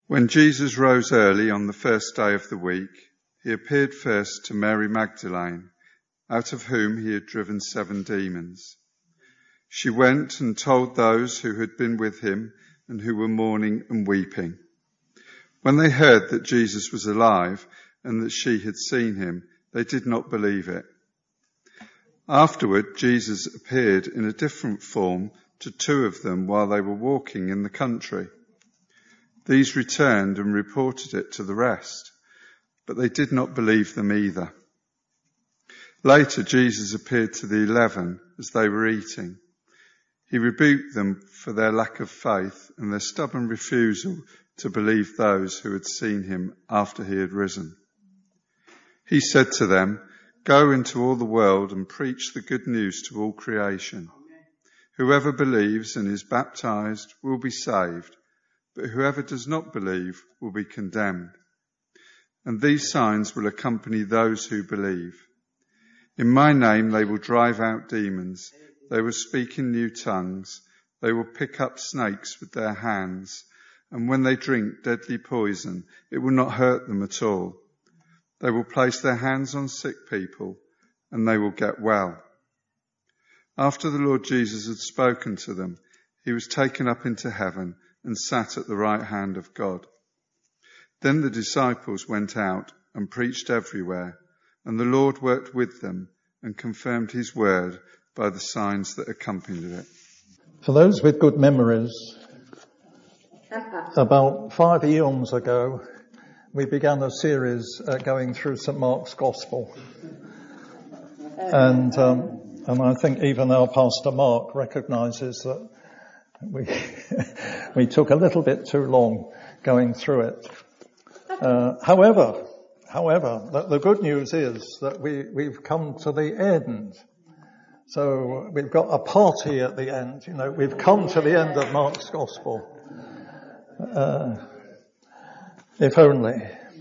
When Jesus rose early on the first day of the week, he appeared first to Mary Magdalene, out of whom he had driven 7 demons. She went and told those who had been with him and who were mourning and weeping. When they heard that Jesus was alive and that she had seen him, they did not believe it. Afterward, Jesus appeared in a different form to 2 of them while they were walking in the country. These returned and reported it to the rest, but they did not believe them either. Later, Jesus appeared to the 11 as they were eating. He rebuked them for their lack of faith and their stubborn refusal to believe those who had seen him after he had risen. He said to them, "Go into all the world and preach the good news to all creation. Whoever believes and is baptized will be saved, but whoever does not believe will be condemned. And these signs will accompany those who believe. In my name they will drive out demons. They will speak in new tongues. They will pick up snakes with their hands. And when they drink deadly poison, it will not hurt them at all. They will place their hands on sick people and they will get well." After the Lord Jesus had spoken to them, he was taken up into heaven and sat at the right hand of God. Then the disciples went out and preached everywhere, and the Lord worked with them and confirmed his word by the signs that accompanied it. For those with good memories, about 5 eons ago, we began a series going through St. Mark's Gospel. And I think even our Pastor Mark recognises that we took a little bit too long going through it. However, the good news is that we've come to the end. So we've got a party at the end. We've come to the end of Mark's Gospel. If only.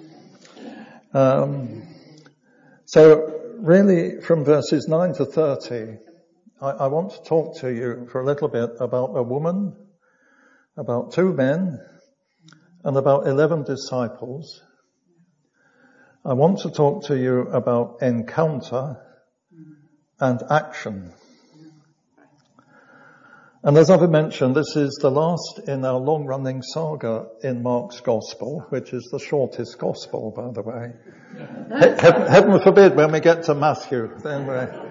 So really from verses 9 to 30, I want to talk to you for a little bit about a woman, about 2 men, and about 11 disciples. I want to talk to you about encounter and action. And as I've mentioned, this is the last in our long-running saga in Mark's Gospel, which is the shortest Gospel, by the way. Heaven forbid when we get to Matthew, then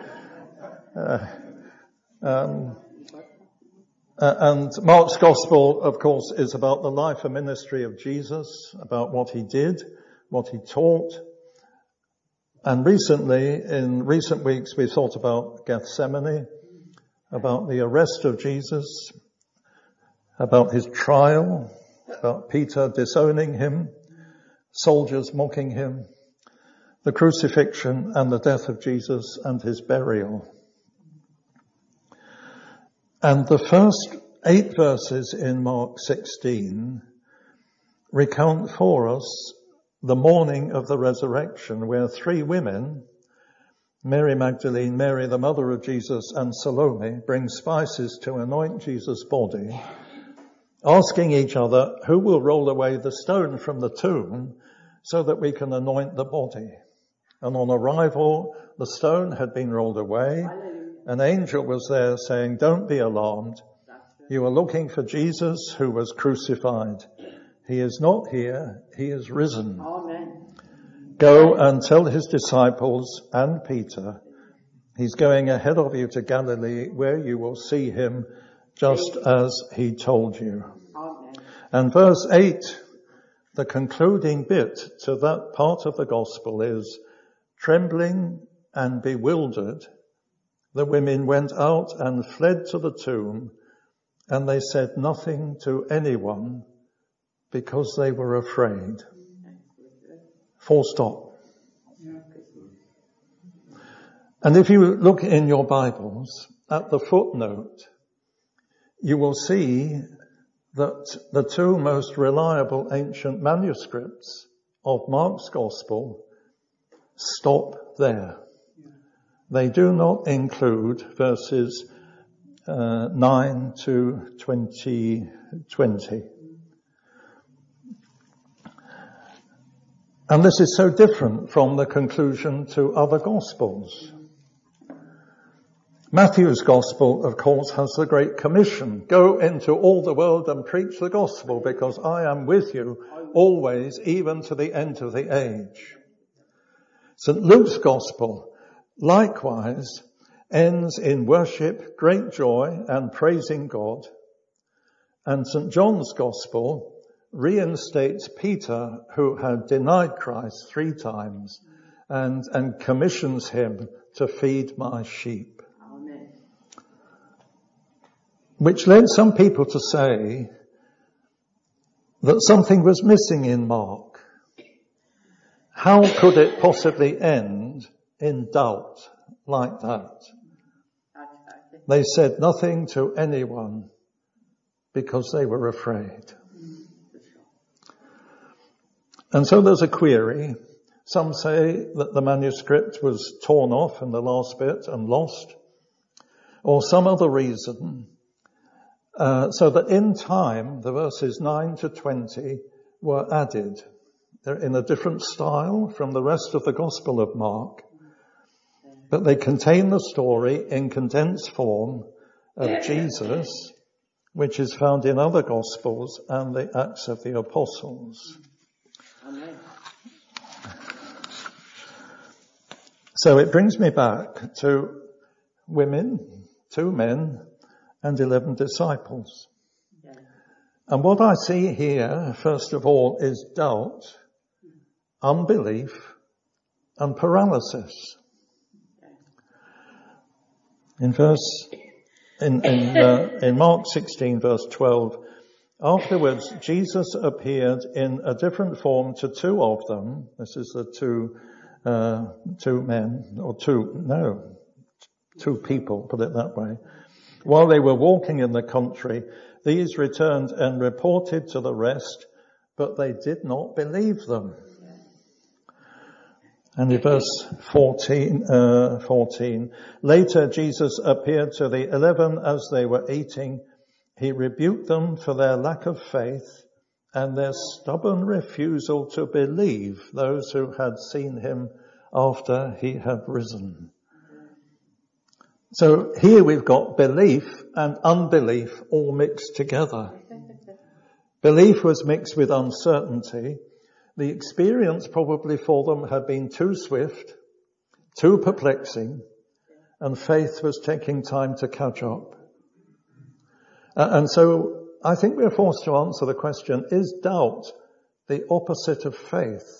and Mark's Gospel, of course, is about the life and ministry of Jesus, about what he did, what he taught. And in recent weeks, we thought about Gethsemane, about the arrest of Jesus, about his trial, about Peter disowning him, soldiers mocking him, the crucifixion and the death of Jesus and his burial. And the first 8 verses in Mark 16 recount for us the morning of the resurrection, where 3 women, Mary Magdalene, Mary the mother of Jesus, and Salome, bring spices to anoint Jesus' body, asking each other, who will roll away the stone from the tomb so that we can anoint the body? And on arrival, the stone had been rolled away. An angel was there saying, "Don't be alarmed. You are looking for Jesus who was crucified. He is not here. He is risen. Amen. Go and tell his disciples and Peter, he's going ahead of you to Galilee, where you will see him just as he told you." Amen. And verse 8, the concluding bit to that part of the gospel is, trembling and bewildered, the women went out and fled to the tomb, and they said nothing to anyone because they were afraid. Full stop. And if you look in your Bibles at the footnote, you will see that the 2 most reliable ancient manuscripts of Mark's Gospel stop there. They do not include verses 9 to 20. And this is so different from the conclusion to other Gospels. Matthew's Gospel, of course, has the Great Commission. Go into all the world and preach the Gospel, because I am with you always, even to the end of the age. St. Luke's Gospel, likewise, ends in worship, great joy, and praising God. And St. John's Gospel reinstates Peter, who had denied Christ 3 times, and commissions him to feed my sheep. Amen. Which led some people to say that something was missing in Mark. How could it possibly end in doubt like that? They said nothing to anyone because they were afraid. And so there's a query. Some say that the manuscript was torn off in the last bit and lost, or some other reason, so that in time the verses 9 to 20 were added. They're in a different style from the rest of the Gospel of Mark, but they contain the story in condensed form of Jesus, which is found in other Gospels and the Acts of the Apostles. Amen. So it brings me back to women, 2 men, and 11 disciples. Yeah. And what I see here, first of all, is doubt, unbelief, and paralysis. In Mark 16, verse 12, afterwards Jesus appeared in a different form to 2 of them. This is the two men, or 2 people, put it that way. While they were walking in the country, these returned and reported to the rest, but they did not believe them. And in verse 14, later Jesus appeared to the 11 as they were eating. He rebuked them for their lack of faith and their stubborn refusal to believe those who had seen him after he had risen. So here we've got belief and unbelief all mixed together. Belief was mixed with uncertainty. The experience probably for them had been too swift, too perplexing, and faith was taking time to catch up. And so I think we're forced to answer the question, is doubt the opposite of faith?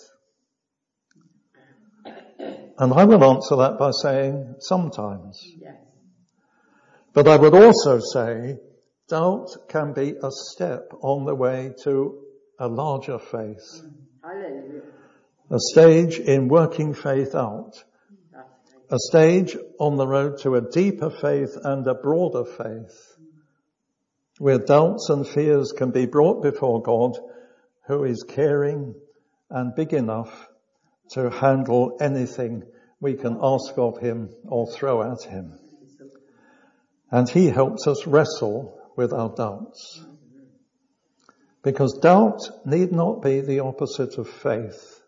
And I will answer that by saying sometimes. Yes. But I would also say doubt can be a step on the way to a larger faith. Hallelujah. A stage in working faith out. A stage on the road to a deeper faith and a broader faith, where doubts and fears can be brought before God, who is caring and big enough to handle anything we can ask of him or throw at him. And he helps us wrestle with our doubts. Because doubt need not be the opposite of faith.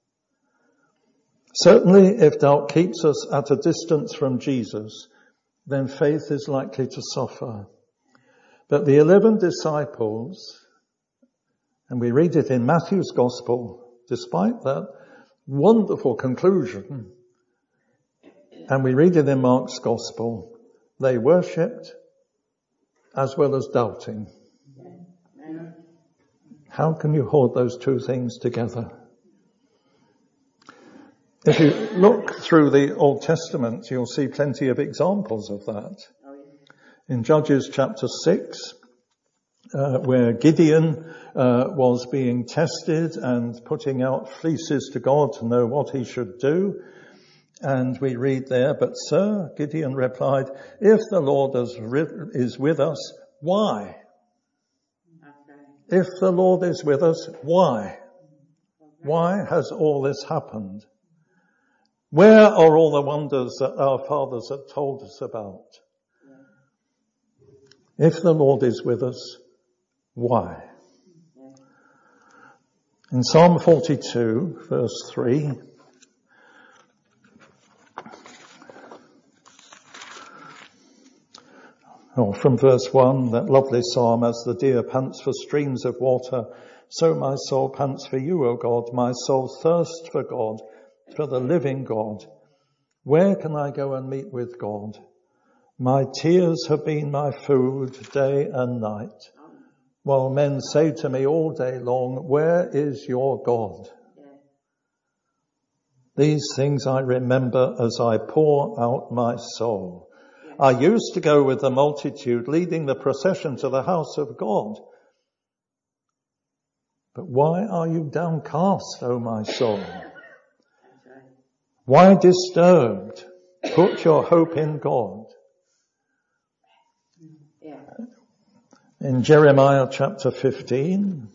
Certainly, if doubt keeps us at a distance from Jesus, then faith is likely to suffer. But the 11 disciples, and we read it in Matthew's Gospel, despite that wonderful conclusion, and we read it in Mark's Gospel, they worshipped as well as doubting. How can you hold those 2 things together? If you look through the Old Testament, you'll see plenty of examples of that. In Judges chapter 6, where Gideon was being tested and putting out fleeces to God to know what he should do. And we read there, but sir, Gideon replied, if the Lord is with us, why? If the Lord is with us, why? Why has all this happened? Where are all the wonders that our fathers have told us about? If the Lord is with us, why? In Psalm 42, verse 3, from verse 1, that lovely psalm, as the deer pants for streams of water, so my soul pants for you, O God. My soul thirsts for God, for the living God. Where can I go and meet with God? My tears have been my food day and night, while men say to me all day long, where is your God? These things I remember as I pour out my soul. I used to go with the multitude, leading the procession to the house of God. But why are you downcast, O my soul? Why disturbed? Put your hope in God. In Jeremiah chapter 15,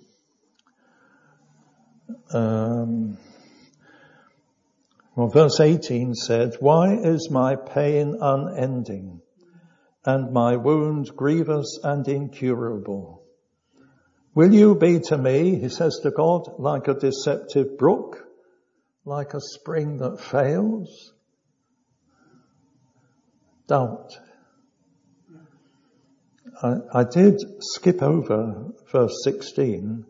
verse 18 said, why is my pain unending and my wound grievous and incurable? Will you be to me, he says to God, like a deceptive brook, like a spring that fails? Doubt. I did skip over verse 16,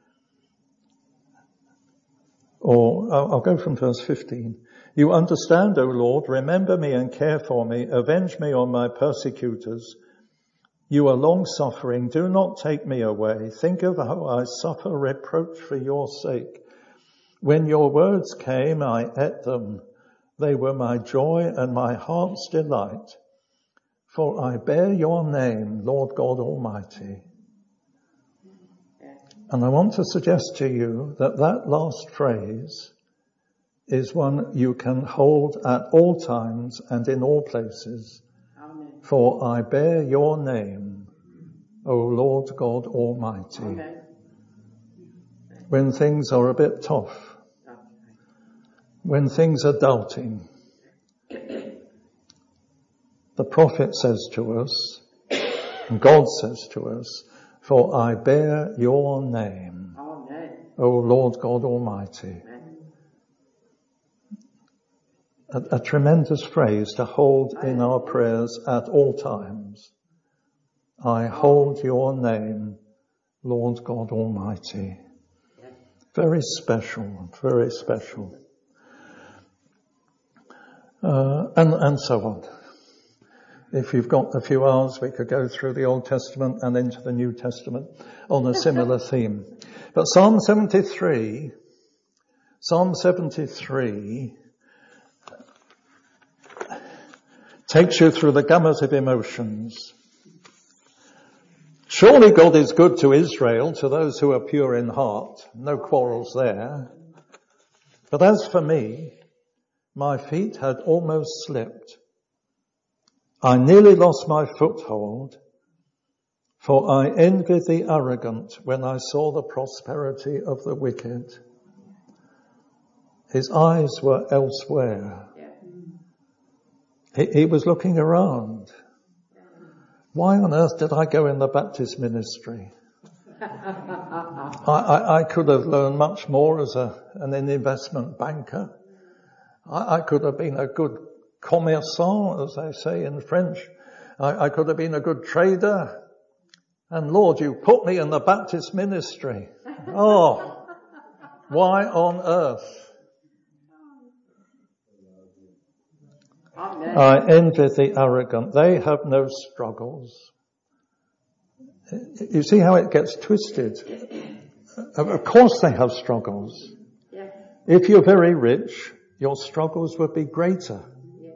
or I'll go from verse 15. You understand, O Lord, remember me and care for me, avenge me on my persecutors. You are long-suffering, do not take me away. Think of how I suffer reproach for your sake. When your words came, I ate them. They were my joy and my heart's delight. For I bear your name, Lord God Almighty. And I want to suggest to you that that last phrase is one you can hold at all times and in all places. Amen. For I bear your name, O Lord God Almighty. Amen. When things are a bit tough, when things are doubting, the prophet says to us, and God says to us, for I bear your name, Amen. O Lord God Almighty. A tremendous phrase to hold in our prayers at all times. I hold your name, Lord God Almighty. Very special, very special. And so on. If you've got a few hours, we could go through the Old Testament and into the New Testament on a similar theme. But Psalm 73 takes you through the gamut of emotions. Surely God is good to Israel, to those who are pure in heart. No quarrels there. But as for me, my feet had almost slipped. I nearly lost my foothold, for I envied the arrogant when I saw the prosperity of the wicked. His eyes were elsewhere. He was looking around. Why on earth did I go in the Baptist ministry? I could have learned much more as an investment banker. I could have been a good commerçant, as they say in French. I could have been a good trader. And Lord, you put me in the Baptist ministry. Oh, why on earth? Amen. I envy the arrogant. They have no struggles. You see how it gets twisted? Of course they have struggles. Yeah. If you're very rich, your struggles would be greater. Yeah.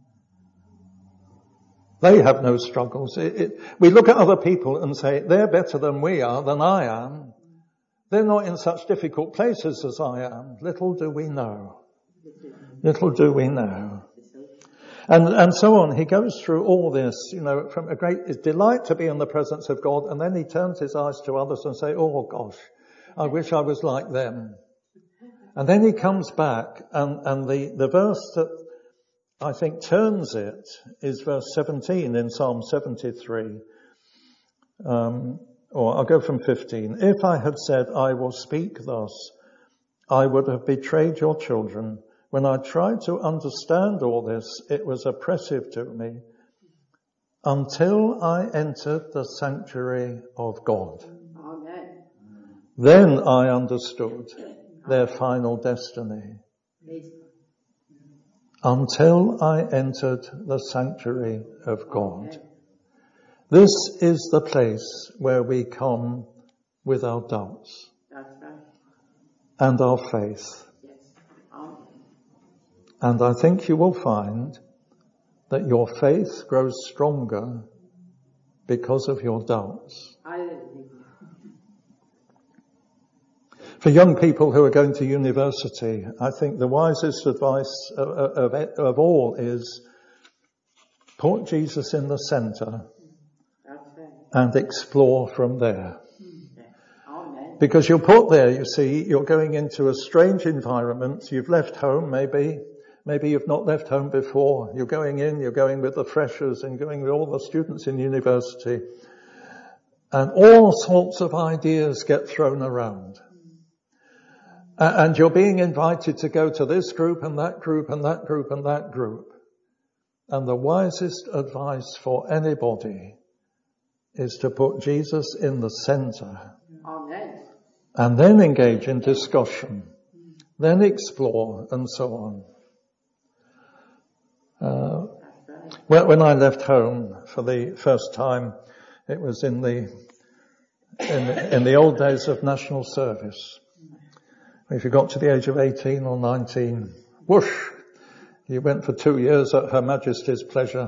They have no struggles. We look at other people and say, they're better than we are, than I am. They're not in such difficult places as I am. Little do we know. Little do we know. And so on. He goes through all this, from a great delight to be in the presence of God, and then he turns his eyes to others and say, oh gosh, I wish I was like them. And then he comes back, and the verse that I think turns it is verse 17 in Psalm 73. Or I'll go from 15. If I had said, I will speak thus, I would have betrayed your children. When I tried to understand all this, it was oppressive to me until I entered the sanctuary of God. Amen. Then I understood their final destiny. Until I entered the sanctuary of God. This is the place where we come with our doubts and our faith. And I think you will find that your faith grows stronger because of your doubts. For young people who are going to university, I think the wisest advice of all is put Jesus in the center and explore from there. Because you're put there, you see, you're going into a strange environment. You've left home, maybe you've not left home before. You're going with the freshers and going with all the students in university. And all sorts of ideas get thrown around. And you're being invited to go to this group and that group and that group and that group. And the wisest advice for anybody is to put Jesus in the center. Amen. And then engage in discussion. Then explore and so on. When I left home for the first time, it was in the old days of national service. If you got to the age of 18 or 19, whoosh, you went for 2 years at Her Majesty's pleasure,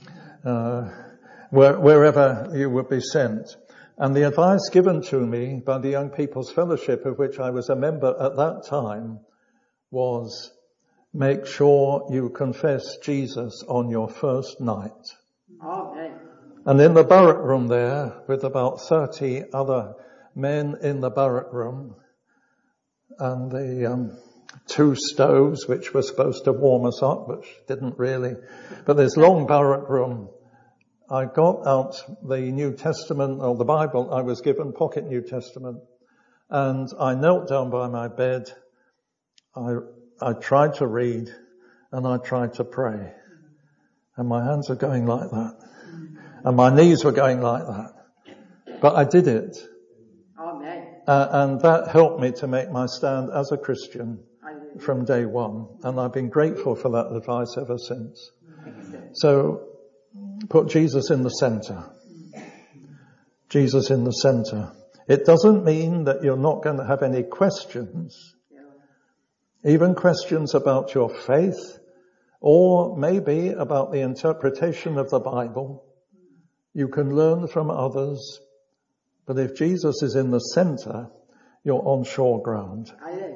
wherever you would be sent. And the advice given to me by the Young People's Fellowship, of which I was a member at that time, was make sure you confess Jesus on your first night. Amen. And in the barrack room there, with about 30 other men in the barrack room, and the 2 stoves which were supposed to warm us up, which didn't really, but this long barrack room, I got out the New Testament, or the Bible. I was given pocket New Testament, and I knelt down by my bed. I tried to read, and I tried to pray, and my hands are going like that, and my knees were going like that, but I did it. Amen. And that helped me to make my stand as a Christian from day one, and I've been grateful for that advice ever since. So, put Jesus in the center. Jesus in the center. It doesn't mean that you're not going to have any questions, even questions about your faith, or maybe about the interpretation of the Bible. You can learn from others, but if Jesus is in the center, you're on sure ground.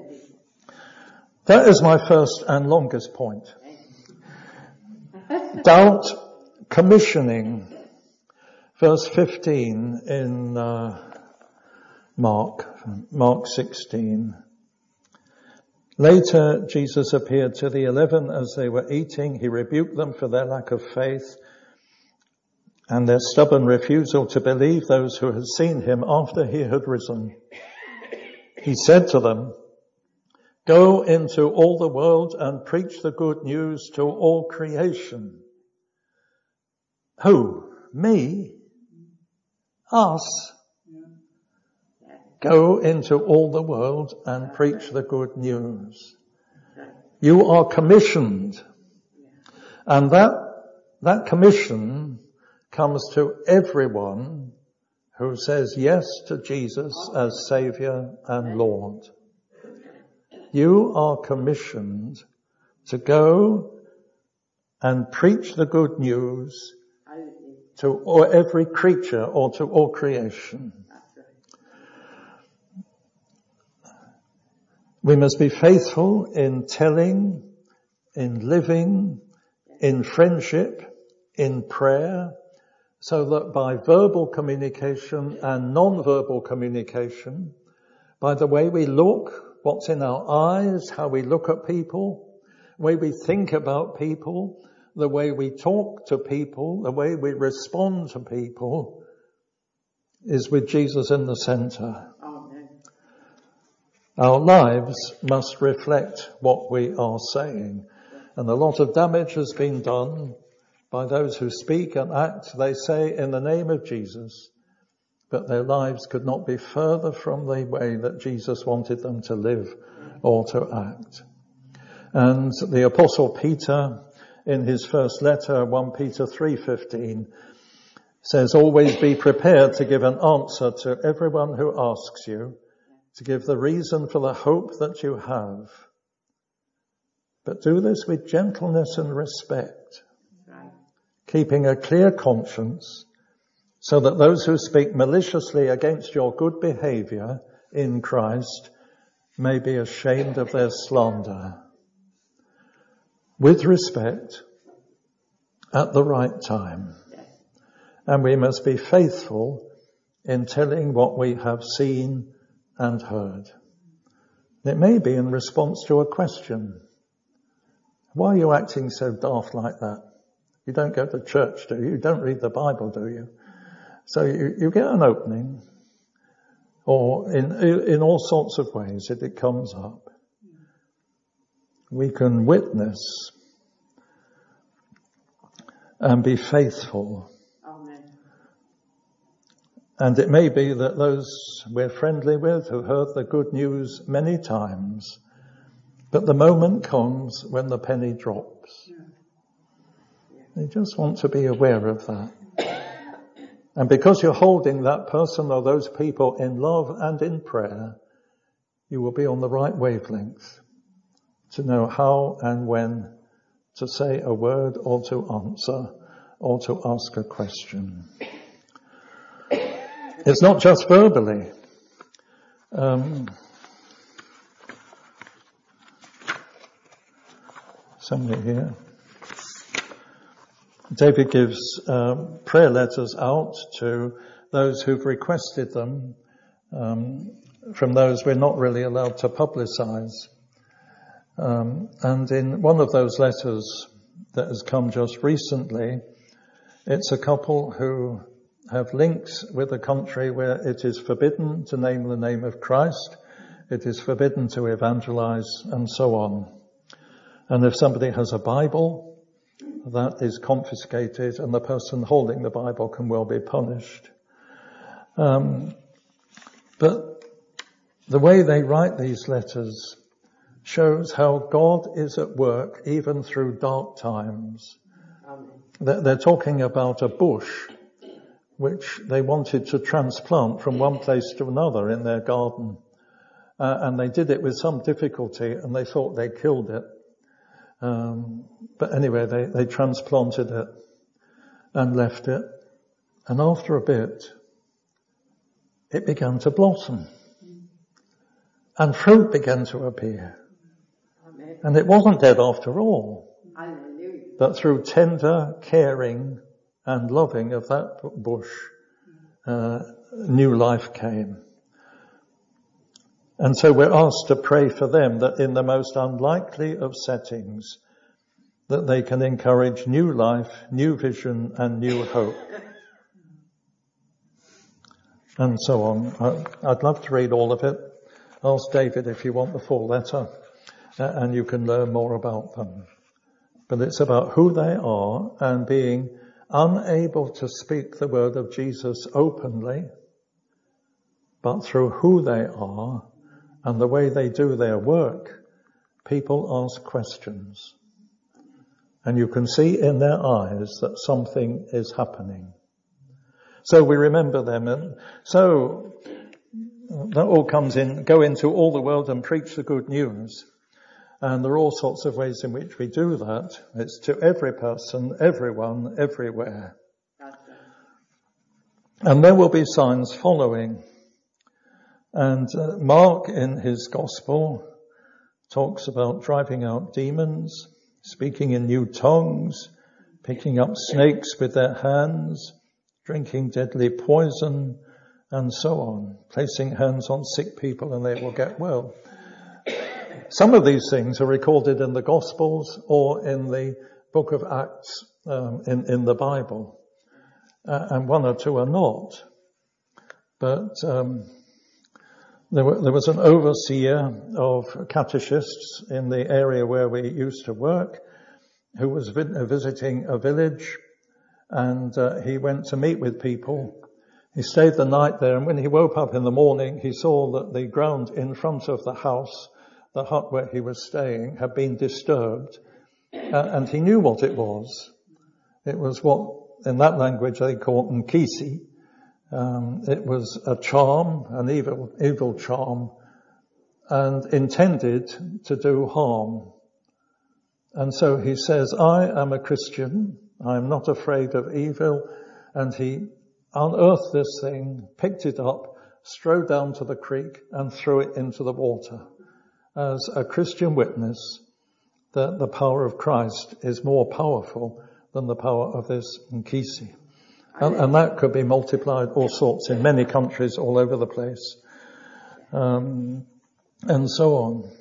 That is my first and longest point. Doubt commissioning. Verse 15 in Mark 16. Later, Jesus appeared to the 11 as they were eating. He rebuked them for their lack of faith and their stubborn refusal to believe those who had seen him after he had risen. He said to them, "Go into all the world and preach the good news to all creation." Who? Me? Us? Go into all the world and preach the good news. You are commissioned. And that commission comes to everyone who says yes to Jesus as Saviour and Lord. You are commissioned to go and preach the good news to every creature or to all creation. We must be faithful in telling, in living, in friendship, in prayer, so that by verbal communication and non-verbal communication, by the way we look, what's in our eyes, how we look at people, the way we think about people, the way we talk to people, the way we respond to people, is with Jesus in the centre. Amen. Our lives must reflect what we are saying. And a lot of damage has been done by those who speak and act, they say, in the name of Jesus, but their lives could not be further from the way that Jesus wanted them to live or to act. And the Apostle Peter, in his first letter, 1 Peter 3:15, says, always be prepared to give an answer to everyone who asks you, to give the reason for the hope that you have. But do this with gentleness and respect, Right. keeping a clear conscience, so that those who speak maliciously against your good behavior in Christ may be ashamed of their slander. With respect, at the right time. And we must be faithful in telling what we have seen and heard. It may be in response to a question. Why are you acting so daft like that? You don't go to church, do you? You don't read the Bible, do you? So you get an opening, or in all sorts of ways it comes up. We can witness and be faithful. Amen. And it may be that those we're friendly with who heard the good news many times, but the moment comes when the penny drops. They just want to be aware of that. And because you're holding that person or those people in love and in prayer, you will be on the right wavelength to know how and when to say a word or to answer or to ask a question. It's not just verbally. Somebody here. David gives prayer letters out to those who've requested them from those we're not really allowed to publicize. And in one of those letters that has come just recently, it's a couple who have links with a country where it is forbidden to name the name of Christ, it is forbidden to evangelize, and so on. And if somebody has a Bible, that is confiscated, and the person holding the Bible can well be punished. But the way they write these letters shows how God is at work even through dark times. They're talking about a bush which they wanted to transplant from one place to another in their garden. And they did it with some difficulty, and they thought they killed it. But anyway, they transplanted it and left it. And after a bit, it began to blossom. And fruit began to appear. Amen. And it wasn't dead after all. Hallelujah. But through tender caring and loving of that bush, new life came. And so we're asked to pray for them that in the most unlikely of settings, that they can encourage new life, new vision, and new hope. And so on. I'd love to read all of it. Ask David if you want the full letter, and you can learn more about them. But it's about who they are and being unable to speak the word of Jesus openly, but through who they are and the way they do their work, people ask questions. And you can see in their eyes that something is happening. So we remember them. And so that all comes in, go into all the world and preach the good news. And there are all sorts of ways in which we do that. It's to every person, everyone, everywhere. And there will be signs following. And Mark in his gospel talks about driving out demons, speaking in new tongues, picking up snakes with their hands, drinking deadly poison, and so on, placing hands on sick people and they will get well. Some of these things are recorded in the Gospels or in the book of Acts in the Bible, and one or two are not. But there was an overseer of catechists in the area where we used to work who was visiting a village, and he went to meet with people. He stayed the night there, and when he woke up in the morning, he saw that the ground in front of the house, the hut where he was staying, had been disturbed, and he knew what it was. It was what, in that language, they call nkisi. It was a charm, an evil charm, and intended to do harm. And so he says, I am a Christian, I am not afraid of evil, and he unearthed this thing, picked it up, strode down to the creek and threw it into the water as a Christian witness that the power of Christ is more powerful than the power of this nkisi. And that could be multiplied all sorts in many countries all over the place. And so on.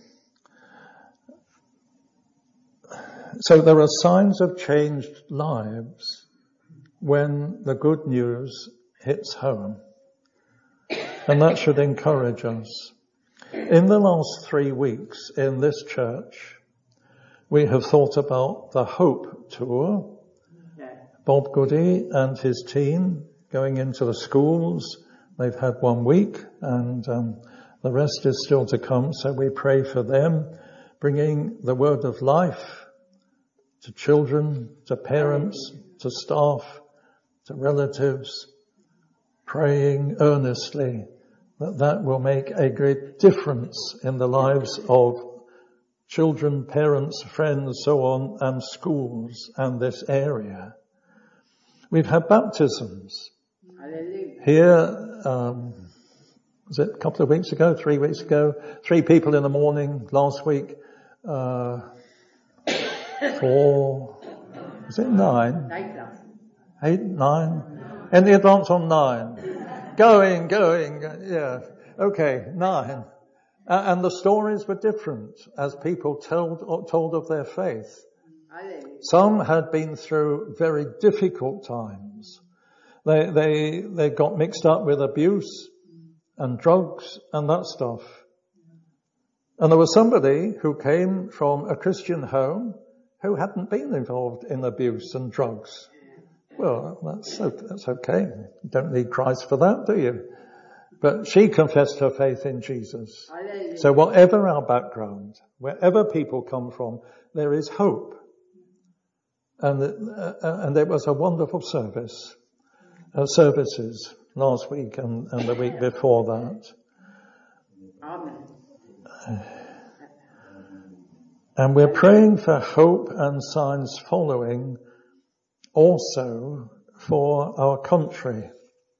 So there are signs of changed lives when the good news hits home. And that should encourage us. In the last 3 weeks in this church, we have thought about the Hope Tour. Bob Goody and his team going into the schools. They've had 1 week, and the rest is still to come, so we pray for them, bringing the word of life to children, to parents, to staff, to relatives, praying earnestly that will make a great difference in the lives of children, parents, friends, so on, and schools and this area. We've had baptisms. Hallelujah. Here, was it a couple of weeks ago, 3 weeks ago? 3 people in the morning. Last week, 4, was it 9? 8, 9? In the advance on 9. Going, yeah. Okay, 9. And the stories were different as people told of their faith. Some had been through very difficult times. They got mixed up with abuse and drugs and that stuff. And there was somebody who came from a Christian home who hadn't been involved in abuse and drugs. Well, that's okay. You don't need Christ for that, do you? But she confessed her faith in Jesus. So whatever our background, wherever people come from, there is hope. And it was a wonderful services last week and the week before that. Amen. And we're praying for hope and signs following also for our country.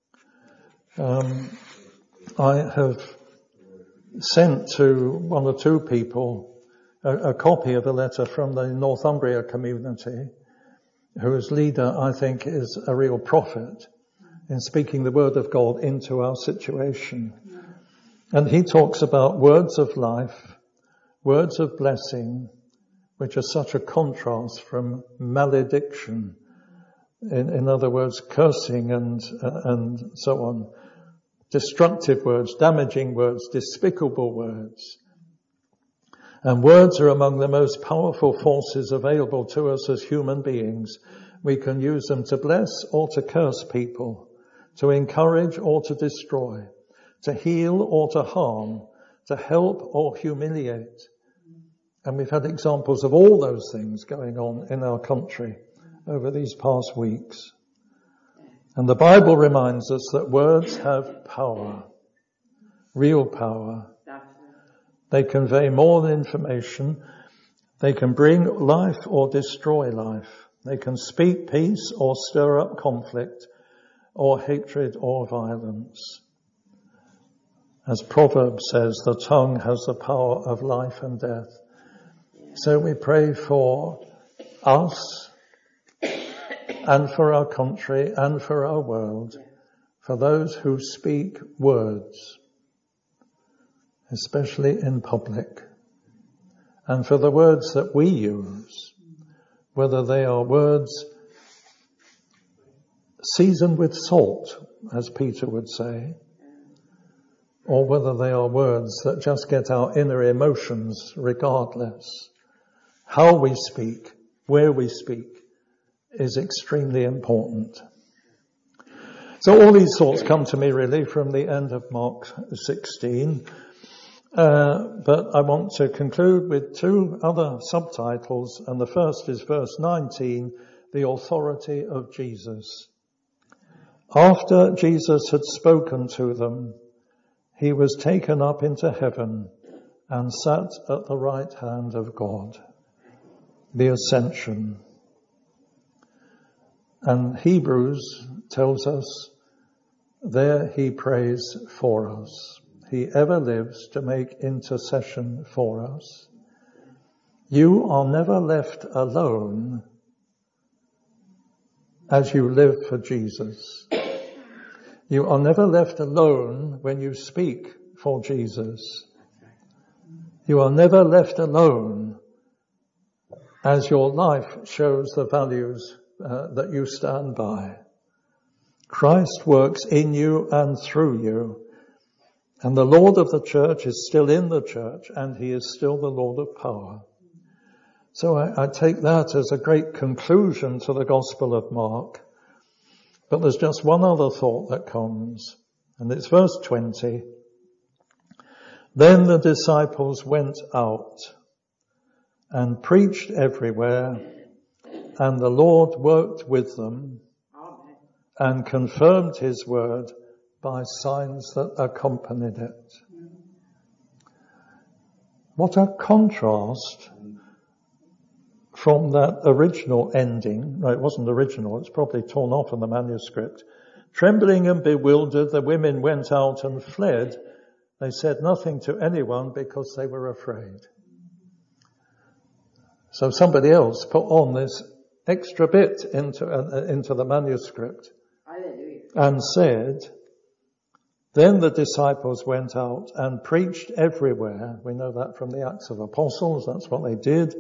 I have sent to 1 or 2 people a copy of a letter from the Northumbria community, whose leader, I think, is a real prophet in speaking the word of God into our situation. And he talks about words of life, words of blessing, which are such a contrast from malediction. In other words, cursing and so on. Destructive words, damaging words, despicable words. And words are among the most powerful forces available to us as human beings. We can use them to bless or to curse people, to encourage or to destroy, to heal or to harm, to help or humiliate. And we've had examples of all those things going on in our country over these past weeks. And the Bible reminds us that words have power, real power. They convey more than information. They can bring life or destroy life. They can speak peace or stir up conflict or hatred or violence. As Proverbs says, the tongue has the power of life and death. So we pray for us and for our country and for our world, for those who speak words, especially in public, and for the words that we use, whether they are words seasoned with salt, as Peter would say, or whether they are words that just get our inner emotions regardless. How we speak, where we speak, is extremely important. So all these thoughts come to me really from the end of Mark 16. But I want to conclude with two other subtitles, and the first is verse 19, the authority of Jesus. After Jesus had spoken to them, he was taken up into heaven and sat at the right hand of God. The ascension. And Hebrews tells us, there he prays for us. He ever lives to make intercession for us. You are never left alone as you live for Jesus. You are never left alone when you speak for Jesus. You are never left alone as your life shows the values that you stand by. Christ works in you and through you. And the Lord of the church is still in the church, and he is still the Lord of power. So I take that as a great conclusion to the Gospel of Mark. But there's just one other thought that comes, and it's verse 20. Then the disciples went out and preached everywhere, and the Lord worked with them and confirmed his word by signs that accompanied it. What a contrast from that original ending. No, it wasn't original, it's probably torn off in the manuscript. Trembling and bewildered, the women went out and fled. They said nothing to anyone because they were afraid. So somebody else put on this extra bit into the manuscript. Hallelujah. And said, then the disciples went out and preached everywhere. We know that from the Acts of Apostles. That's what they did.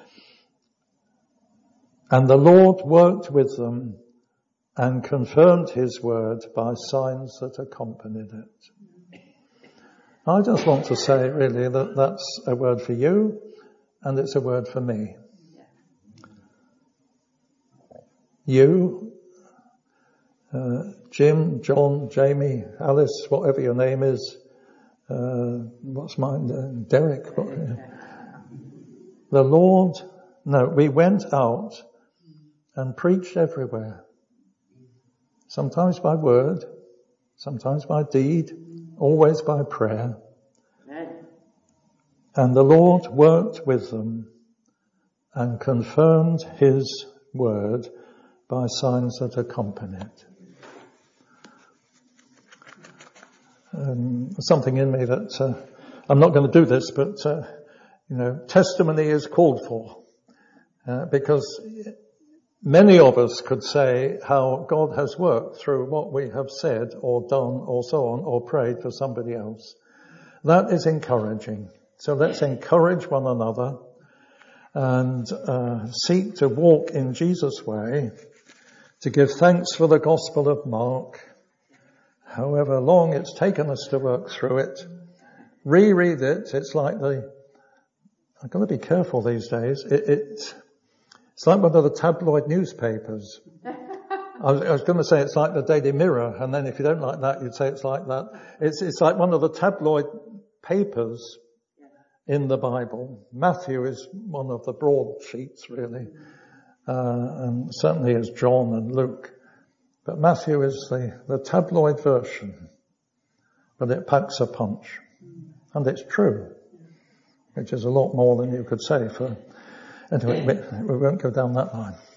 And the Lord worked with them and confirmed his word by signs that accompanied it. I just want to say really that that's a word for you and it's a word for me. You, Jim, John, Jamie, Alice, whatever your name is, what's mine? Derek. We went out and preached everywhere. Sometimes by word, sometimes by deed, always by prayer. Amen. And the Lord worked with them and confirmed his word by signs that accompany it. Something in me that I'm not going to do this, but testimony is called for because many of us could say how God has worked through what we have said or done or so on or prayed for somebody else. That is encouraging. So let's encourage one another and seek to walk in Jesus' way, to give thanks for the Gospel of Mark, however long it's taken us to work through it. Reread it. It's like I've got to be careful these days. It's like one of the tabloid newspapers. I was going to say it's like the Daily Mirror, and then if you don't like that, you'd say it's like that. It's like one of the tabloid papers in the Bible. Matthew is one of the broadsheets, really, and certainly is John and Luke. But Matthew is the tabloid version, but it packs a punch. And it's true, which is a lot more than you could say for... Anyway, we won't go down that line.